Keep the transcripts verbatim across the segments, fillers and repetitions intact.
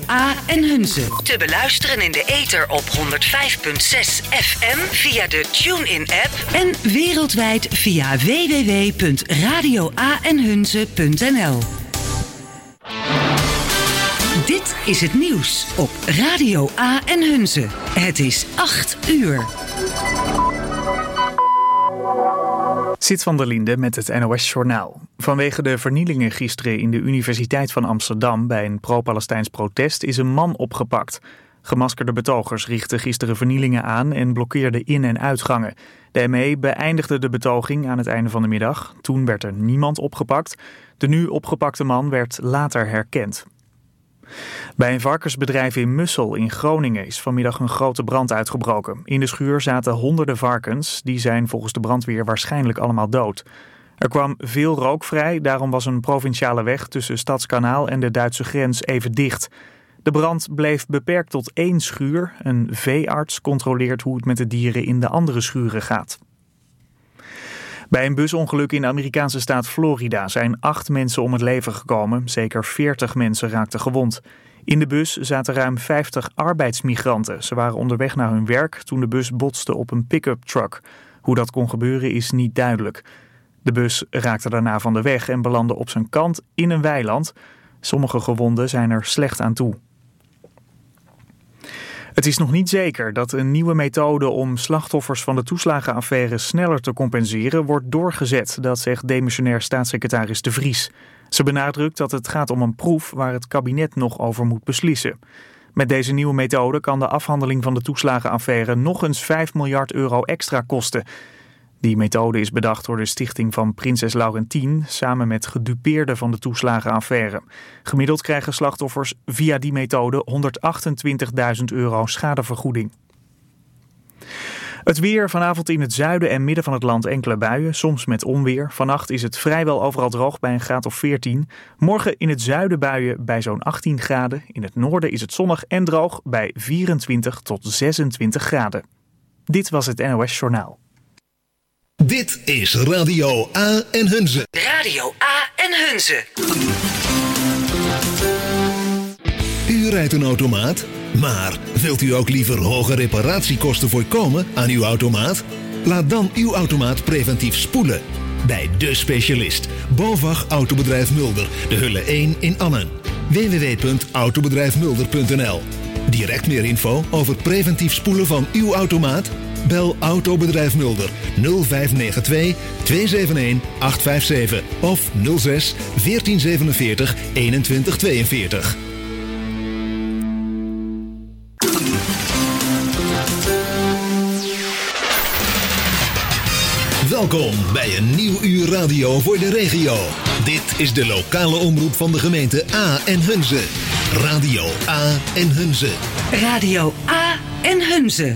A en Hunze. Te beluisteren in de ether op honderd vijf komma zes F M via de TuneIn-app. En wereldwijd via w w w punt radio a en hunze punt n l. Dit is het nieuws op Radio A en Hunze. Het is acht uur. Sit van der Linde met het N O S-journaal. Vanwege de vernielingen gisteren in de Universiteit van Amsterdam bij een pro-Palestijns protest is een man opgepakt. Gemaskerde betogers richtten gisteren vernielingen aan en blokkeerden in- en uitgangen. De M E beëindigde de betoging aan het einde van de middag. Toen werd er niemand opgepakt. De nu opgepakte man werd later herkend. Bij een varkensbedrijf in Mussel in Groningen is vanmiddag een grote brand uitgebroken. In de schuur zaten honderden varkens. Die zijn volgens de brandweer waarschijnlijk allemaal dood. Er kwam veel rook vrij, daarom was een provinciale weg tussen Stadskanaal en de Duitse grens even dicht. De brand bleef beperkt tot één schuur. Een veearts controleert hoe het met de dieren in de andere schuren gaat. Bij een busongeluk in de Amerikaanse staat Florida zijn acht mensen om het leven gekomen. Zeker veertig mensen raakten gewond. In de bus zaten ruim vijftig arbeidsmigranten. Ze waren onderweg naar hun werk toen de bus botste op een pick-up truck. Hoe dat kon gebeuren is niet duidelijk. De bus raakte daarna van de weg en belandde op zijn kant in een weiland. Sommige gewonden zijn er slecht aan toe. Het is nog niet zeker dat een nieuwe methode om slachtoffers van de toeslagenaffaire sneller te compenseren wordt doorgezet, dat zegt demissionair staatssecretaris De Vries. Ze benadrukt dat het gaat om een proef waar het kabinet nog over moet beslissen. Met deze nieuwe methode kan de afhandeling van de toeslagenaffaire nog eens vijf miljard euro extra kosten. Die methode is bedacht door de stichting van Prinses Laurentien samen met gedupeerden van de toeslagenaffaire. Gemiddeld krijgen slachtoffers via die methode honderdachtentwintigduizend euro schadevergoeding. Het weer, vanavond in het zuiden en midden van het land enkele buien, soms met onweer. Vannacht is het vrijwel overal droog bij een graad of veertien. Morgen in het zuiden buien bij zo'n achttien graden. In het noorden is het zonnig en droog bij vierentwintig tot zesentwintig graden. Dit was het N O S-journaal. Dit is Radio A en Hunze. Radio A en Hunze. U rijdt een automaat, maar wilt u ook liever hoge reparatiekosten voorkomen aan uw automaat? Laat dan uw automaat preventief spoelen. Bij De Specialist, BOVAG Autobedrijf Mulder, de Hulle één in Annen. w w w punt autobedrijf mulder punt n l. Direct meer info over preventief spoelen van uw automaat? Bel Autobedrijf Mulder nul vijf negen twee twee zeven een acht vijf zeven of nul zes veertien zevenenveertig eenentwintig tweeënveertig. Welkom bij een nieuw uur radio voor de regio. Dit is de lokale omroep van de gemeente A en Hunze. Radio A en Hunze. Radio A en Hunze.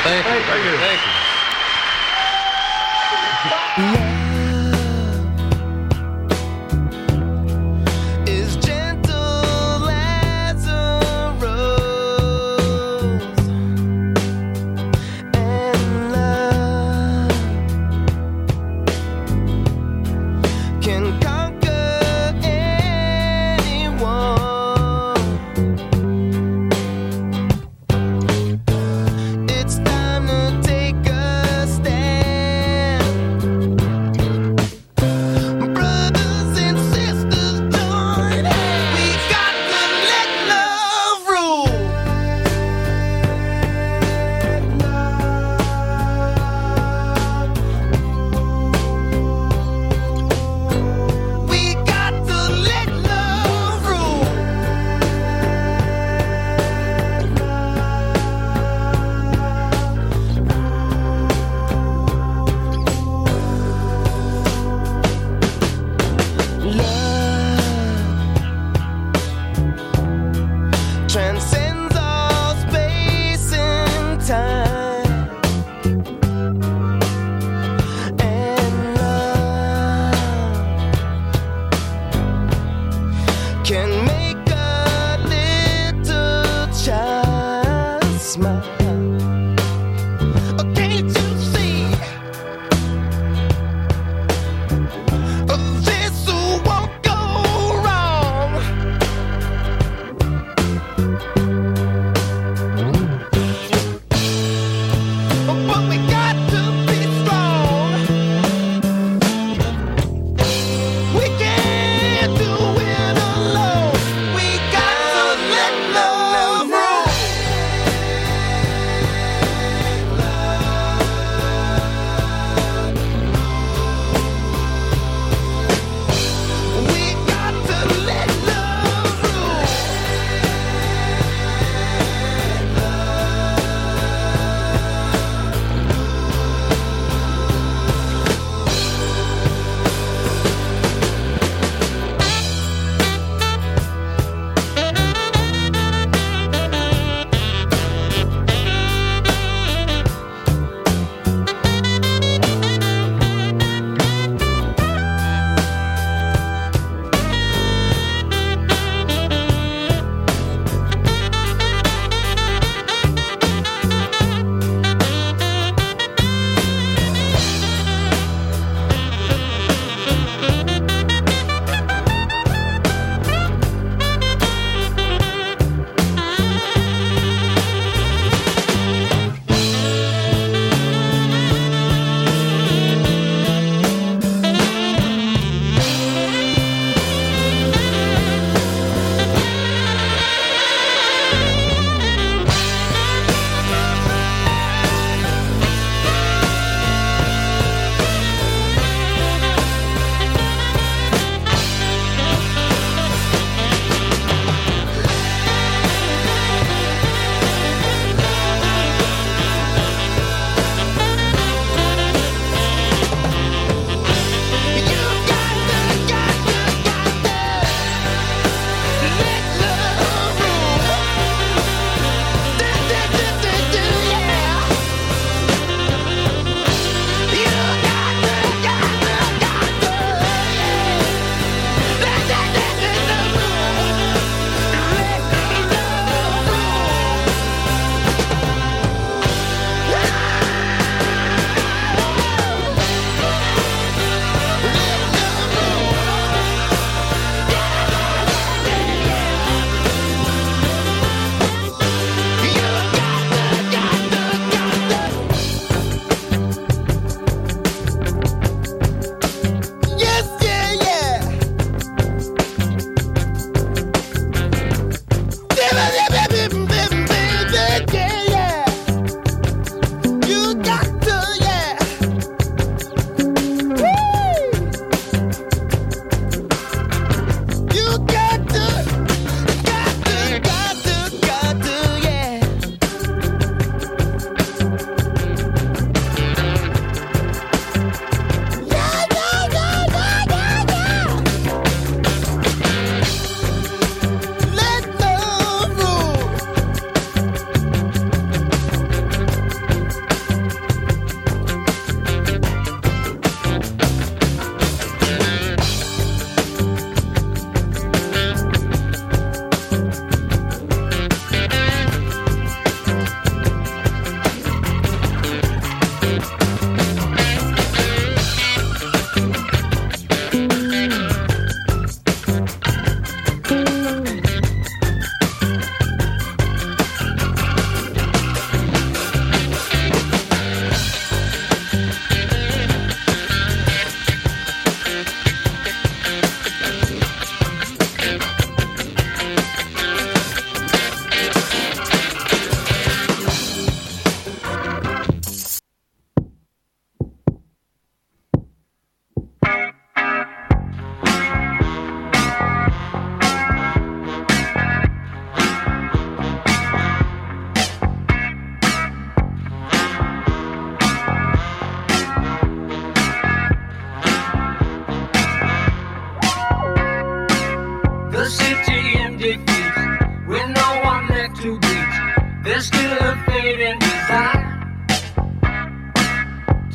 Thank you. Thank you. Thank you. It's time to take a stand.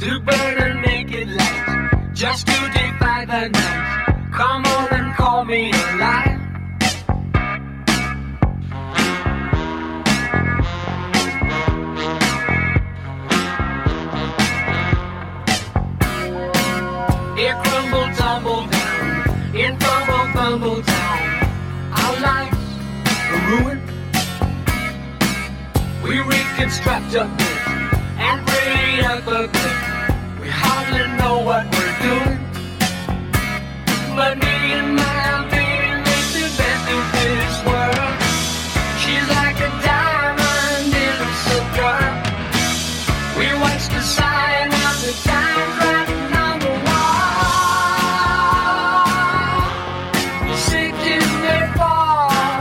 to burn and make it last, just to defy the night. Come on and call me alive. It crumbled, tumbled down, in fumble, fumble town. Our lives are ruined. We reconstruct a bit and pretty up a bit. We hardly know what we're doing, but me and my baby make the best of this world. She's like a diamond in a sugar. We watch the sign of the time writing on the wall. Sick in their fall.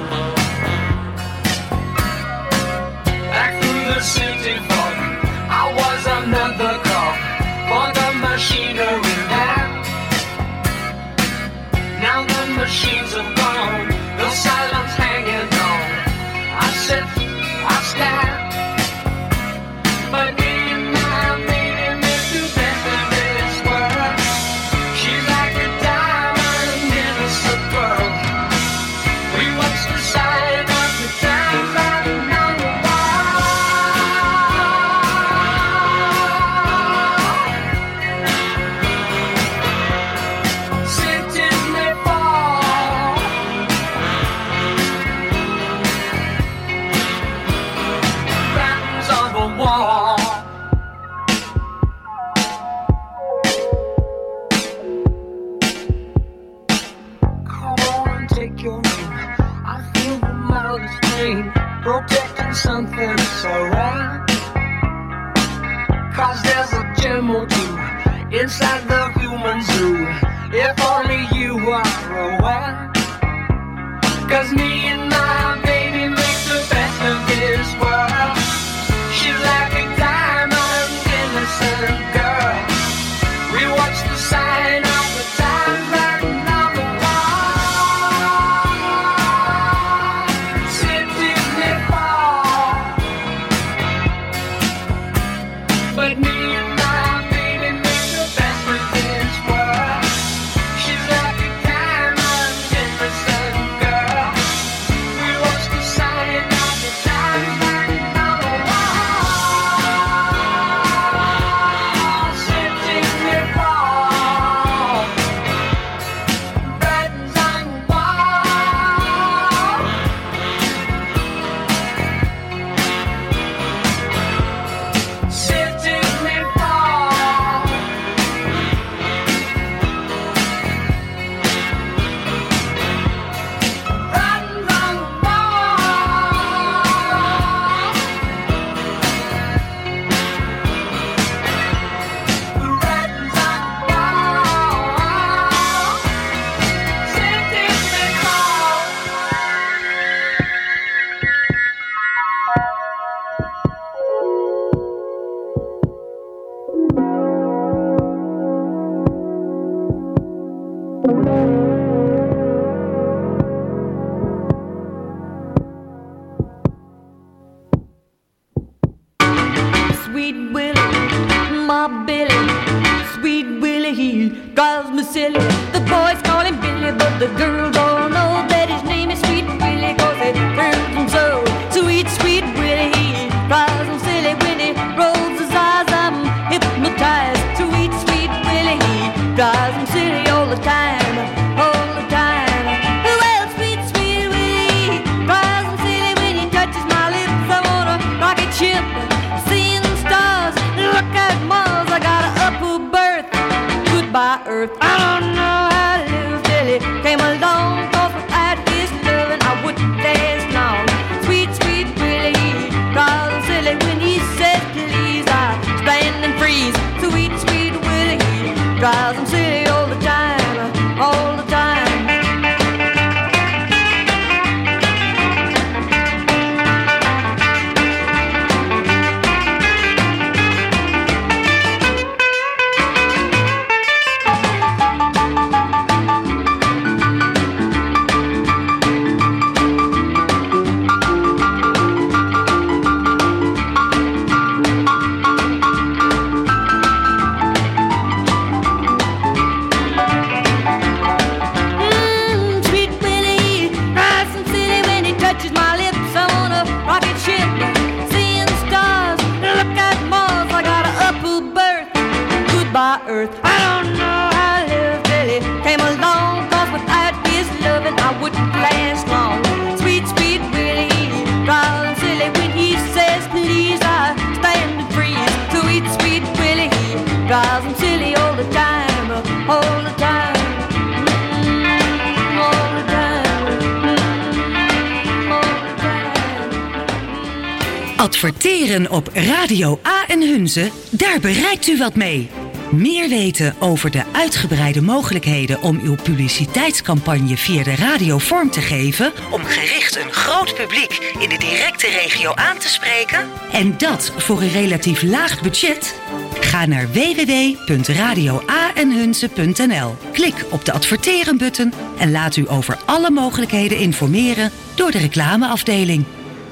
Back through the city fog, I was another call for the machinery man. Now the machines have gone, the silence hanging on. I sit, I stand, but me and my baby make the best of this world. She's like a diamond innocent girl. We watch the sign of the time writing on the wall. Sitting they fall. Writings on the wall. Come on, take your name. I feel the mildest pain, protecting something so right. Cause there's a gem or two inside the human zoo. If only you are aware. Cause me and my baby make the best of this world. She's like a diamond innocent girl. We watch the sign of the time writing on the wall. Sitting they fall. But me and my baby make the best of this world. She's like a diamond innocent girl. We watch the sign of the time writing on the wall. Sitting they fall. Writings on the wall. Sitting they fall. Writings on the wall. The writings on the wall. Sitting they fall. Sweet Willie, my Billy, Sweet Willie, he drives me silly. The boys call him Billy, but the girls all know that his name is Sweet Willie, cause he thrills them so. Sweet, sweet Willie, he drives them silly. When he rolls his eyes, I'm hypnotized. Sweet, sweet Willie, he drives them silly all the time, all the time. Well, sweet, sweet Willie, he drives them silly. When he touches my lips, I want a rocket ship. Seeing the stars, look at Mars. I got an upper berth, goodbye Earth. I don't know how to live till it came along. Cause without his loving, I wouldn't last long. Sweet, sweet Willie, he drives him silly. When he says please, I stand and freeze. Sweet, sweet Willie, he drives him silly all the time, all the time. earth. I don't know how I lived till he came along, cause without his loving I wouldn't last long. Sweet, sweet Willie, darling silly, when he says please I stand to freeze. Sweet, sweet Willie, he drives him silly all the time, all the time. Adverteren op Radio A en Hunze, daar bereikt u wat mee. Meer weten over de uitgebreide mogelijkheden om uw publiciteitscampagne via de radio vorm te geven, Om gericht een groot publiek in de directe regio aan te spreken? en dat voor een relatief laag budget? Ga naar w w w punt radio a en hunze punt n l. Klik op de adverteren-button en laat u over alle mogelijkheden informeren door de reclameafdeling.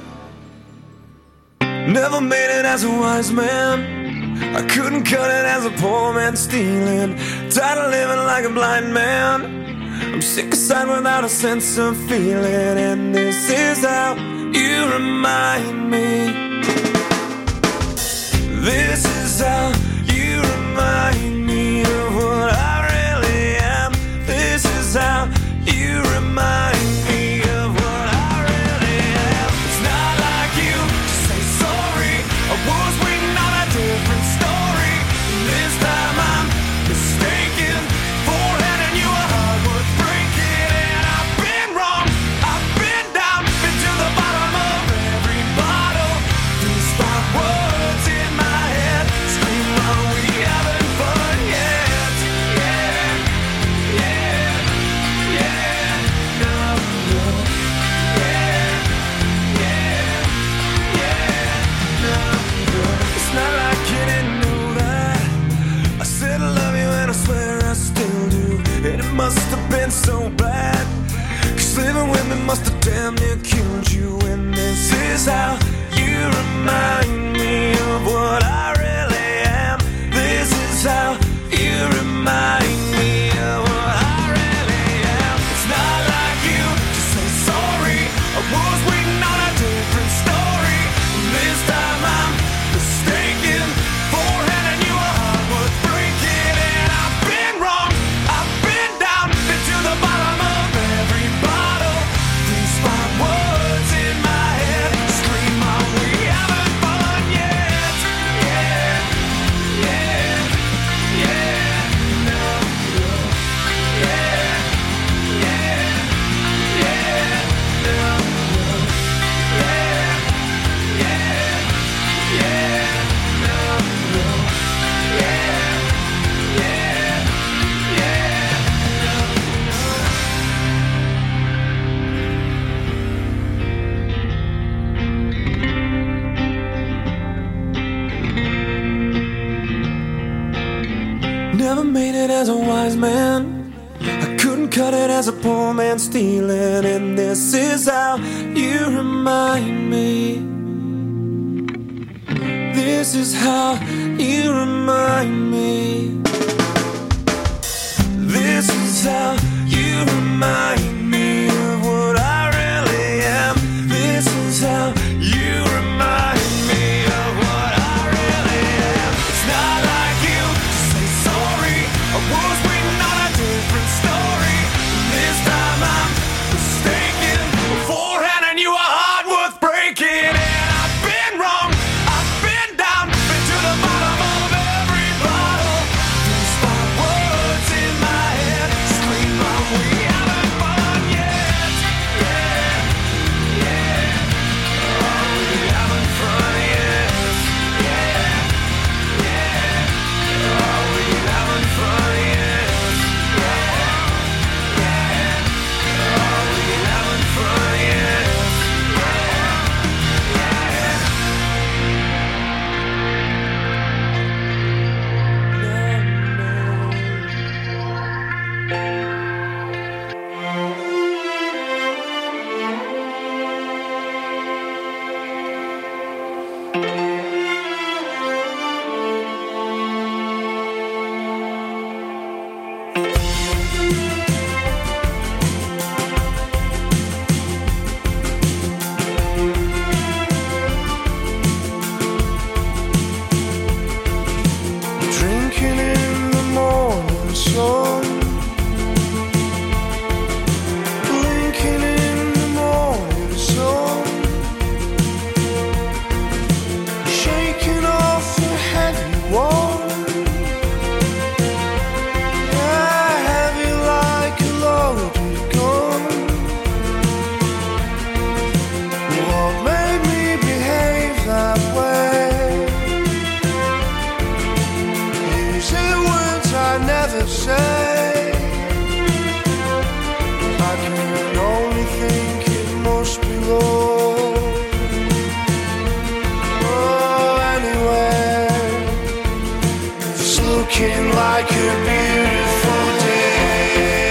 Never made it as a wise man. I couldn't cut it as a poor man stealing. Tired of living like a blind man. I'm sick aside without a sense of feeling. And this is how you remind me. This is how you remind me of what I really am. This is how you remind me of what I really am. It's not like you to say sorry. I was waiting on a different story. This time I'm mistaken for handing you a heart worth breaking. And I've been wrong, I've been down, been to the bottom of every bottle. These five words in my head scream, are we having fun yet? Yeah, yeah, yeah, no, no. Yeah, yeah, yeah, no, no. It's not like you didn't know that I said I love you and I swear I still do. And it must have been so bad, 'cause living with me must have damn near killed you. And this is how you remind me of what I really am. This is how you remind me of what I really am. It's not like you to say sorry. I was waiting on a different story. This time I'm mistaken for handing you a heart worth breaking. And I've been wrong, I've been down, been to the bottom of every bottle. These five words in my head scream, are we having fun yet? Yeah, yeah, yeah, no, no. Yeah, yeah, yeah, no, no. Yeah, yeah, yeah, no, no. Yeah, yeah, yeah, no, no. Never made it as a wise man. I couldn't cut it as a poor man stealing. And this is how you remind me. This is how you remind me. This is how you remind me of what I really am. This is how you remind me of what I really am. It's not like you to say sorry. I was waiting on a different story. This time I'm mistaken for handing you a heart worth breaking. And I've been wrong, I've been down, been to the bottom of every bottle. These five words in my head scream, are we having fun looking like a beautiful day.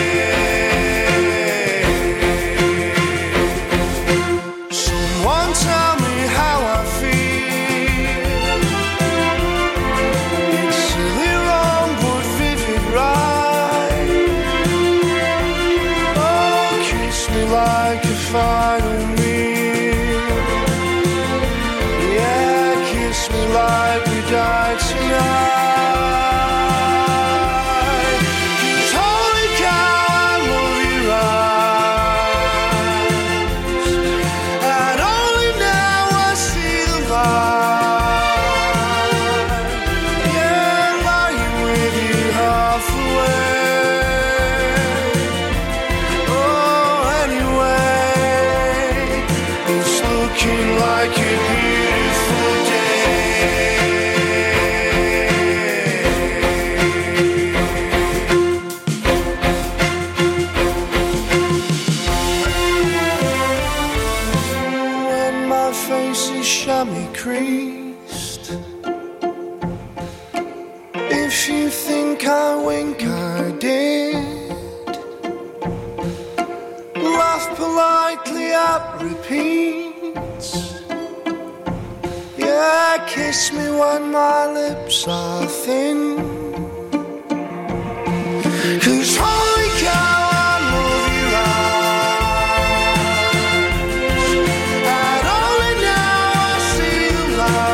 Someone tell me how I feel. It's silly wrong but vivid right. Oh, kiss me like a final meal. Yeah, kiss me like we died tonight. Like a beautiful day. When my face is chamois creased, if you think I wink, I did. Laugh politely at repeat. Yeah, kiss me when my lips are thin. 'Cause holy cow, I love your eyes. And only now I see the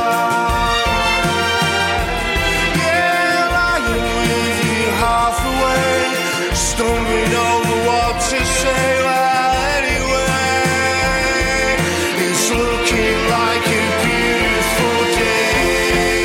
light. Yeah, lying with you half awake, stumbling over what to say. Well, anyway, it's looking like a beautiful day.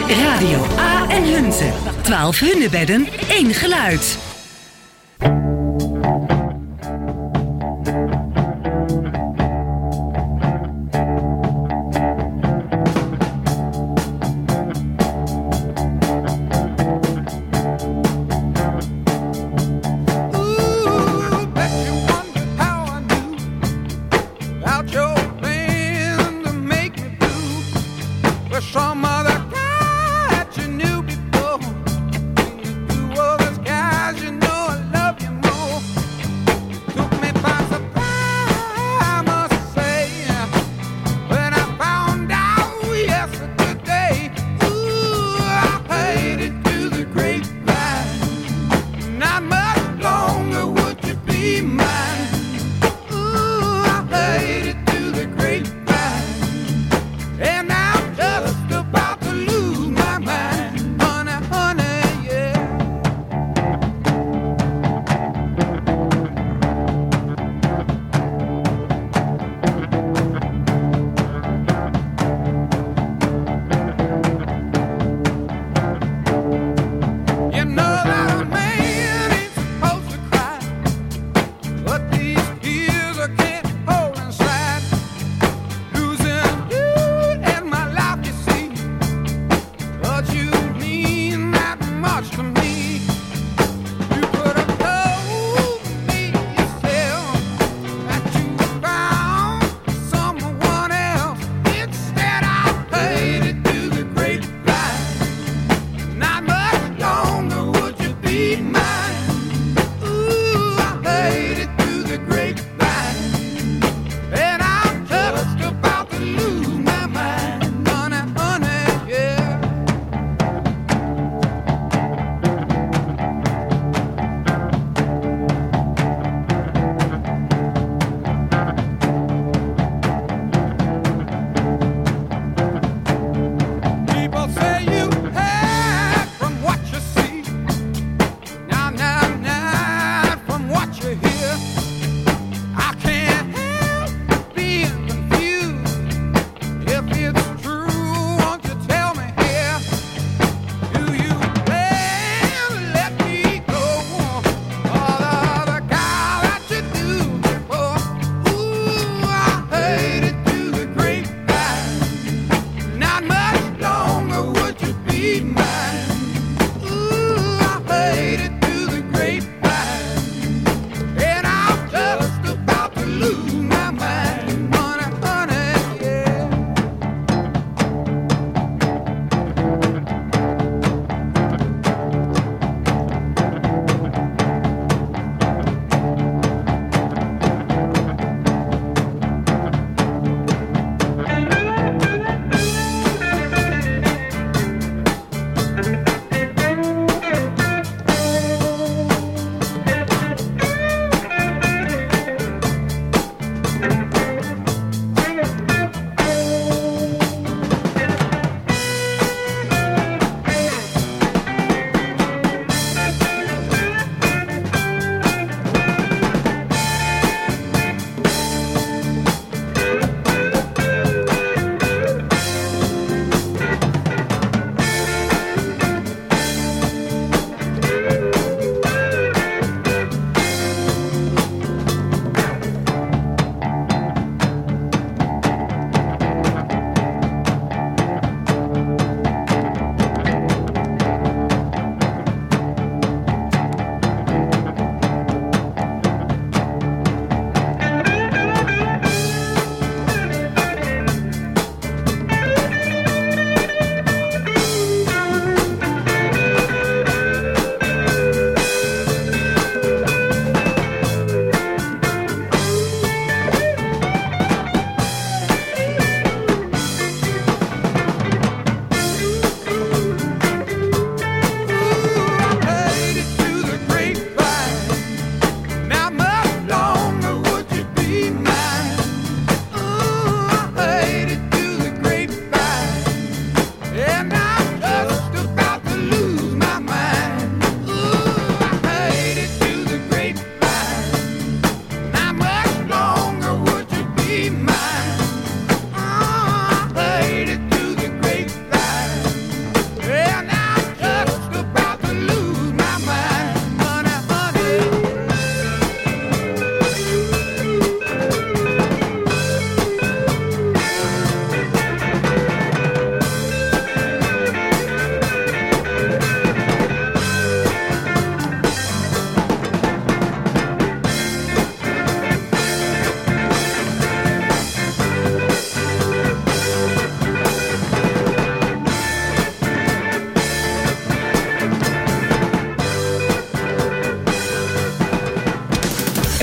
Radio A en Hunze. twaalf hunebedden, één geluid.